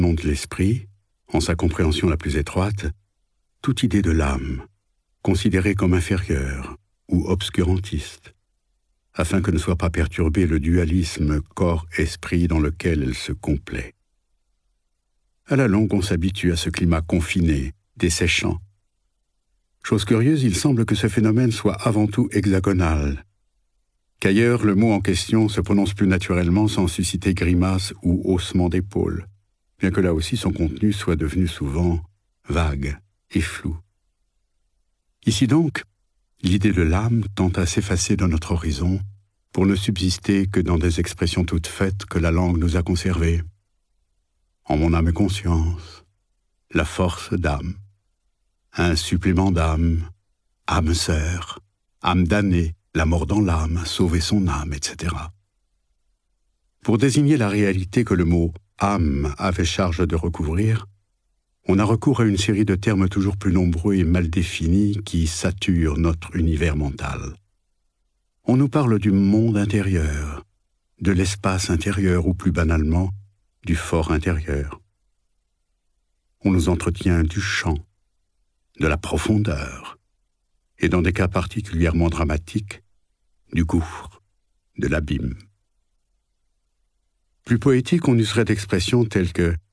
nom de l'esprit, en sa compréhension la plus étroite, toute idée de l'âme, considérée comme inférieure ou obscurantiste, afin que ne soit pas perturbé le dualisme corps-esprit dans lequel elle se complaît. À la longue, on s'habitue à ce climat confiné, desséchant. Chose curieuse, il semble que ce phénomène soit avant tout hexagonal, qu'ailleurs le mot en question se prononce plus naturellement sans susciter grimace ou haussement d'épaules, bien que là aussi son contenu soit devenu souvent vague et flou. Ici donc, l'idée de l'âme tend à s'effacer de notre horizon pour ne subsister que dans des expressions toutes faites que la langue nous a conservées. En mon âme et conscience, la force d'âme, un supplément d'âme, âme sœur, âme damnée, la mort dans l'âme, sauver son âme, etc. Pour désigner la réalité que le mot âme avait charge de recouvrir, on a recours à une série de termes toujours plus nombreux et mal définis qui saturent notre univers mental. On nous parle du monde intérieur, de l'espace intérieur ou plus banalement, du fort intérieur. On nous entretient du champ, de la profondeur, et dans des cas particulièrement dramatiques, du gouffre, de l'abîme. Plus poétique, on userait d'expressions telles que